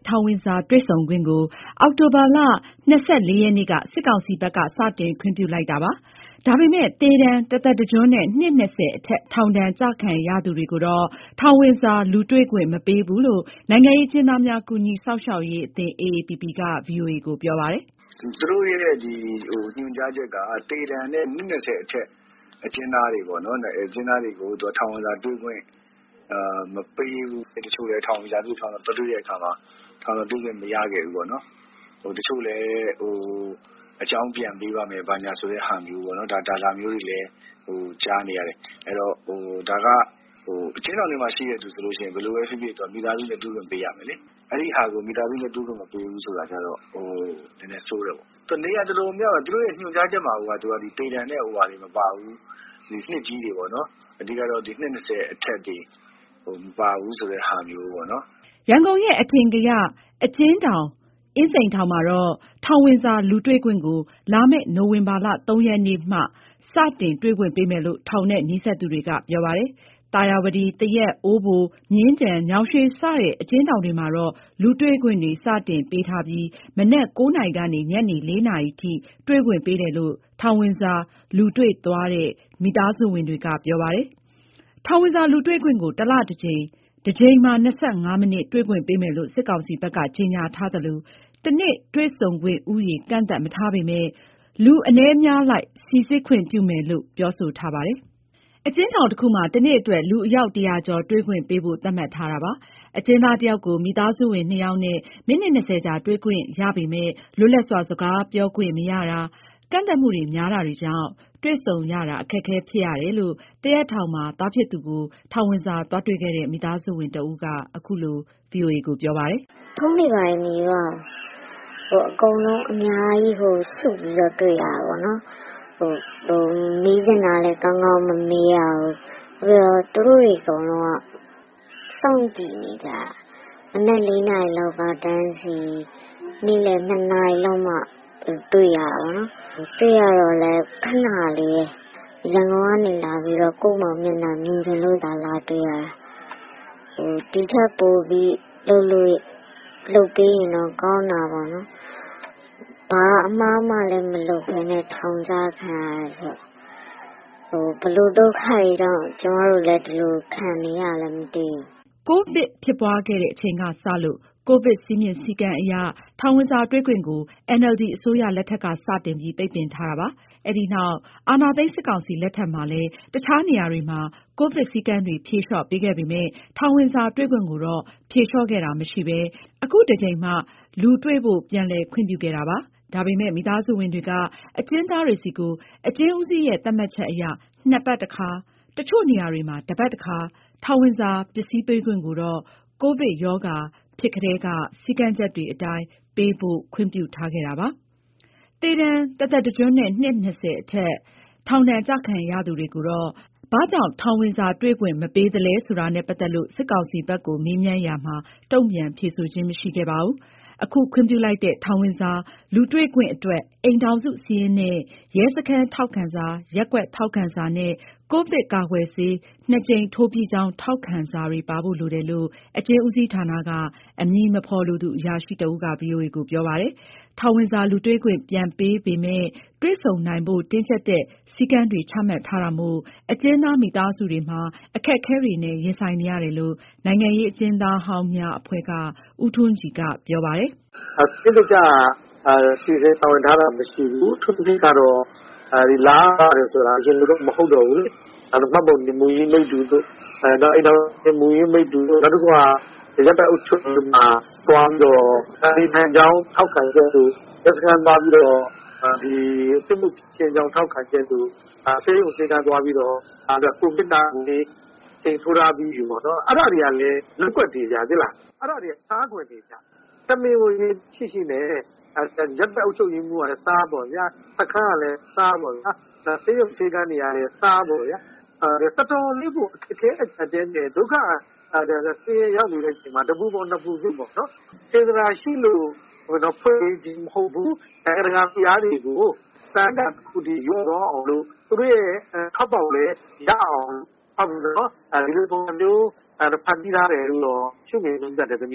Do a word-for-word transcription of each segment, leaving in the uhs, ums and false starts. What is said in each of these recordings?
ထောင်ဝင်စာတွေ့ဆုံခွင့်ကိုအောက်တိုဘာလ၂၄ရက်နေ့ကစစ်ကောင်စီဘက်ကစတင်ခွင့်ပြုလိုက်တာပါ။ဒါပေမဲ့သေဒဏ်တစ်သက်တစ်ကျွန်းနဲ့နှစ်၂၀အထက်ထောင်ဒဏ်ကျခံရသူတွေကိုတော့ထောင်ဝင်စာလူတွေ့ခွင့်မပေးဘူးလို့နိုင်ငံရေးအကျဉ်းသားများကူညီစောင့်ရှောက်ရေးအသင်း အေအေပီပီ က ဗွီအိုအေကိုပြောပါတယ်။သူတို့ရဲ့ဒီဟိုညွှန်ကြားချက်ကသေဒဏ်နဲ့နှစ်၂၀အထက်အကျဉ်းသားတွေပေါ့နော်အကျဉ်းသားတွေကိုသူထောင်ဝင်စာတွေ့ခွင့်အာမပေးဘူးတချို့လည်းထောင်ဝင်စာတွေ့ထောင်တော့တွေ့တဲ့အခါမှာထောင်တော့တွေ့ခွင့်မရခဲ့ဘူးပေါ့နော်ဟိုတချို့လည်းဟိုအကြောင်းပြန်ပေးပါမယ်ဘာညာဆိုတဲ့ဟာမျိုးပေါ့နော်ဒါဒါလာမျိုးတွေလည်းဟိုကြားနေရတယ်အဲ့တော့ဟိုဒါကဟိုအချင်းတော်တွေမှာရှိတဲ့သူဆိုလို့ရှိရင်ဘယ်လိုပဲဖြစ်ဖြစ်တော့မိသားစုနဲ့တူခွင့်ပေးရမယ်လေအဲ့ဒီဟာကိုမိသားစုနဲ့တူခွင့်မပေးဘူးဆိုတာကြတော့ဟိုနည်းနည်းဆိုးတယ်ပေါ့သူနေရာတော်တော်များများသူတို့ရဲ့ညွှန်ကြားချက်မှာဟိုကသူကဒီပေတံနဲ့ဟိုဟာတွေမပါဘူးဒီနှစ်ကြီးတွေပေါ့နော်အဓိကတော့ဒီနှစ်၂၀အထက်တွေဟိုမပါဘူးဆိုတဲ့ဟာမျိုးပေါ့နော်ရန်ကုန်ရဲ့အထင်ကရအကျဉ်းထောင်အင်းစိန်ထောင်မှာတော့ထောင်ဝင်စာလူတွေ့ခွင့်ကိုလာမယ့်နိုဝင်ဘာလ၃ရက်နေ့မှစတင်တွေ့ခွင့်ပေးမယ်လို့ထောင်နဲ့နီးစပ်သူတွေကပြောပါတယ်။သာယာဝတီ၊သရက်၊အိုးဘို၊မြင်းခြံ၊ညောင်ရွှေစတဲ့အကျဉ်းထောင်တွေမှာတော့လူတွေ့ခွင့်တွေစတင်ပေးထားပြီးမနက်၉နာရီကနေညနေ၄နာရီထိတွေ့ခွင့်ပေးတယ်လို့ထောင်ဝင်စာလူတွေ့သွားတဲ့မိသားစုဝင်တွေကပြောပါတယ်။ထောင်ဝင်စာလူတွေ့ခွင့်ကိုတစ်လတစ်ကြိမ်တစ်ကြိမ်မှာ၂၅မိနစ်တွေ့ခွင့်ပေးမယ်လို့စစ်ကောင်စီဘက်ကကြေညာထားသလိုတစ်နေ့တွေ့ဆုံခွင့်ဦးရေကန့်သတ်မထားပေမဲ့လူအနည်းများလိုက်စီစစ်ခွင့်ပြုမယ်လို့ပြောဆိုထားပါတယ်။အကျဉ်းထောင်တစ်ခုမှာတစ်နေ့အတွက်လူအယောက်တရာကျော်တွေ့ခွင့်ပေးဖို့သတ်မှတ်ထားတာပါ။အကျဉ်းသားတစ်ယောက်ကိုမိသားစုဝင်နှစ်ယောက်နဲ့မိနစ်၂၀ကြာတွေ့ခွင့်ရပေမဲ့လွတ်လပ်စွာစကားပြောခွင့်မရတာကန့်သတ်မှုတွေများတာတွေကြောင့်တွေ့ဆုံရတာအခက်အခဲဖြစ်ရတယ်လို့သရက်ထောင်မှာသားဖြစ်သူကိုထောင်ဝင်စာသွားတွေ့ခဲ့တဲ့မိသားစုဝင်တဦးကအခုလို ဗွီအိုအေကိုပြောပါတယ်။ဖုန်းတွေပါနေရောဟိုအကုန်လုံးအများကြီးဟိုစုပြီးတော့တွေ့ရတာပေါ့နော်ဟိုဟိုမေးချင်တာလည်းကောင်းကောင်းမမေးရဘူးပြီးတော့သူတို့တွေအကုန်လုံးကစောင့်ကြည့်နေကြမနေ့၄နာရီလောက်ကတန်းစီနေ့လယ်၂နာရီလောက်မှတွေ့ရတာပေါ့နော်တွေ့ရတော့လည်းခဏလေးရန်ကုန်ကနေလာပြီးတော့ကို့မောင်မျက်နှာမြင်ချင်လို့သာလာတွေ့ရတာဟိုဒီထက်ပိုပြီးလှုပ်လို့လှုပ်ပေးရင်တော့ကောင်းတာပေါ့နော်ဘာအမှားမှလည်းမလုပ်ဘဲနဲ့ထောင်ချခံရဆိုဟိုဘလို့ဒုက္ခတွေတော့ကျွန်တော်တို့လည်းဒီလိုခံနေရလည်းမသိဘူးကိုဗစ်ဖြစ်ပွားခဲ့တဲ့အချိန်ကစလို့ကိုဗစ်စည်းမျဉ်းစည်းကမ်းအရထောင်ဝင်စာတွေ့ခွင့်ကို အန်အယ်လ်ဒီ အစိုးရလက်ထက်ကစတင်ပြီးပိတ်ပင်ထားတာပါ။အဲဒီနောက်အာဏာသိမ်းစစ်ကောင်စီလက်ထက်မှာလည်းတခြားနေရာတွေမှာကိုဗစ်စည်းကမ်းတွေဖြေလျှော့ပေးခဲ့ပေမဲ့ထောင်ဝင်စာတွေ့ခွင့်ကိုတော့ဖြေလျှော့ခဲ့တာမရှိဘဲအခုတစ်ကြိမ်မှလူတွေ့ဖို့ပြန်လည်ခွင့်ပြုခဲ့တာပါ။ဒါပေမဲ့မိသားစုဝင်တွေကအကျဉ်းသားတွေစီကိုအကျဉ်းဦးစီးရဲ့သတ်မှတ်ချက်အရနှစ်ပတ်တစ်ခါတချို့နေရာတွေမှာတစ်ပတ်တစ်ခါထောင်ဝင်စာပစ္စည်းပေးခွင့်ကိုတော့ကိုဗစ်ရောဂါဖြစ်ကတည်းကစည်းကမ်းချက်တွေအတိုင်းပေးဖို့ခွင့်ပြုထားခဲ့တာပါ။သေဒဏ်တစ်သက်တစ်ကျွန်းနဲ့နှစ်၂၀အထက်ထောင်ဒဏ်ကျခံရသူတွေကိုတော့ဘာကြောင့်ထောင်ဝင်စာတွေ့ခွင့်မပေးသလဲဆိုတာနဲ့ပတ်သက်လို့စစ်ကောင်စီဘက်ကိုမေးမြန်းရာမှာတုံ့ပြန်ဖြေဆိုခြင်းမရှိခဲ့ပါဘူး။အခုခွင့်ပြုလိုက်တဲ့ထောင်ဝင်စာလူတွေ့ခွင့်အတွက်အိမ်ထောင်စုစာရင်းနဲ့ရဲစခန်းထောက်ခံစာရပ်ကွက်ထောက်ခံစာနဲ့ကိုဗစ်ကာကွယ်ဆေးနှစ်ကြိမ်ထိုးပြီးကြောင်းထောက်ခံစာတွေပါဖို့လိုတယ်လို့အကျဉ်းဦးစီးဌာနကအမည်မဖော်လိုသူအရာရှိတဦးက ဗွီအိုအေကိုပြောပါတယ်။ထောင်ဝင်စာလူတွေ့ခွင့်ပြန်ပေးပေမဲ့တွေ့ဆုံနိုင်ဖို့တင်းကျပ်တဲ့စည်းကမ်းတွေချမှတ်ထားတာမို့အကျဉ်းသားမိသားစုတွေမှာအခက်အခဲတွေနဲ့ရင်ဆိုင်နေရတယ်လို့နိုင်ငံရေးအကျဉ်းသားဟောင်းများအဖွဲ့ကဦးထွန်းကြည်ကပြောပါတယ်။အစစ်တကြအစီအစဉ်ဆောင်ရွက်ထားတာမရှိဘူး။သူတို့ကတော့အဲဒီလာရတယ်ဆိုတာအရင်လိုတော့မဟုတ်တော့ဘူးလေ။အဲတော့မှတ်ပုံဒီမူရင်းမိတ်တူတို့အဲတော့အဲ့တော့ဒီမူရင်းမိတ်တူတို့နောက်တစ်ခုကရပ်ပတ်အုပ်ချုပ်ရေးမှာတွားပြီးတော့အဲဒီဖန်ကြောင်းထောက်ခံချက်တို့ရက်စကန်သွားပြီးတော့ဒီစစ်မှုချင်းကြောင်းထောက်ခံချက်တို့ဆေးရုံဆေးကန်းသွားပြီးတော့အဲကိုဗစ်တာကိုချိန်ထိုးထားပြီးယူပေါ့နော်အဲ့ဒါတွေကလည်းလက်ကွက်တွေကြာသလားအဲ့ဒါတွေစားကွက်တွေကြာတမင်ဝင်ရှိရှိနဲ့ရပ်ပတ်အုပ်ချုပ်ရေးမှုကလည်းစားပေါ့ဗျာအခန်းကလည်းစားပေါ့ဗျာဆေးရုံဆေးကန်းတွေကလည်းစားပေါ့ဗျာအဲတော်တော်လေးကိုအခက်အခဲအချက်တဲနဲ့ဒုက္ခအဲဒါဆေးရောက်နေတဲ့အချိန်မှာတပူပေါ်နှစ်ပူစုပေါ့နော်စေတနာရှိလို့ဟိုတော့ဖွင့်ပြီးမဟုတ်ဘူးအဲဒါကပြားတွေကိုစံတခုတည်းရောတော့အောင်လို့သူတို့ရဲ့ထောက်ပေါက်လေးရအောင်ဟုတ်ဘူးနော်အဲဒီလိုပုံမျိုးအဲဖန်တီးထားတယ်လို့ရှုမြင်နေတတ်တယ်သမီး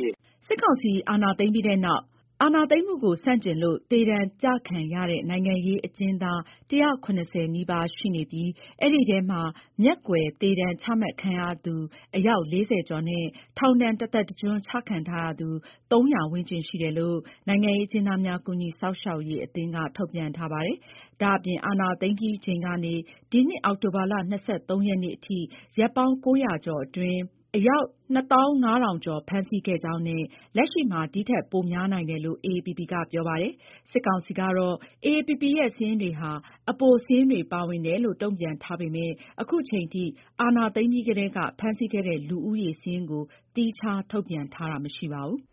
စစ်ကောင်စီအာဏာသိမ်းပြီးတဲ့နောက်အာဏာသိမ်းမှုကိုဆန့်ကျင်လို့သေဒဏ်ကျခံရတဲ့နိုင်ငံရေးအကျဉ်းသားတစ်ရာ၇၀နီးပါးရှိနေပြီးအဲဒီထဲမှာမျက်ကွယ်သေဒဏ်ချမှတ်ခံရသူအယောက်လေးဆယ်ကျော်နဲ့ထောင်ဒဏ်တစ်သက်တစ်ကျွန်းချခံထားရသူသုံးရာဝန်းကျင်ရှိတယ်လို့နိုင်ငံရေးအကျဉ်းသားများကူညီစောင့်ရှောက်ရေးအသင်းကထုတ်ပြန်ထားပါတယ်။ဒါ့အပြင်အာဏာသိမ်းပြီးချိန်ကနေဒီနှစ်အောက်တိုဘာလ၂၃ရက်နေ့အထိရက်ပေါင်း၉ရာကျော်အတွင်းအယောက်နှစ်သောင်းငါးထောင်ကျော်ဖမ်းဆီးခဲ့ကြောင်းနဲ့လက်ရှိမှာဒီထက်ပိုများနိုင်တယ်လို့ အေအေပီပီ ကပြောပါတယ်။စစ်ကောင်စီကတော့ အေအေပီပီ ရဲ့စာရင်းတွေဟာအပိုစာရင်းတွေပါဝင်တယ်လို့တုံ့ပြန်ထားပေမယ့် အခုချိန်ထိအာဏာသိမ်းပြီးကတည်းကဖမ်းဆီးခဲ့တဲ့လူဦးရေစာရင်းကိုသီးခြားထုတ်ပြန်ထားတာမရှိပါဘူး။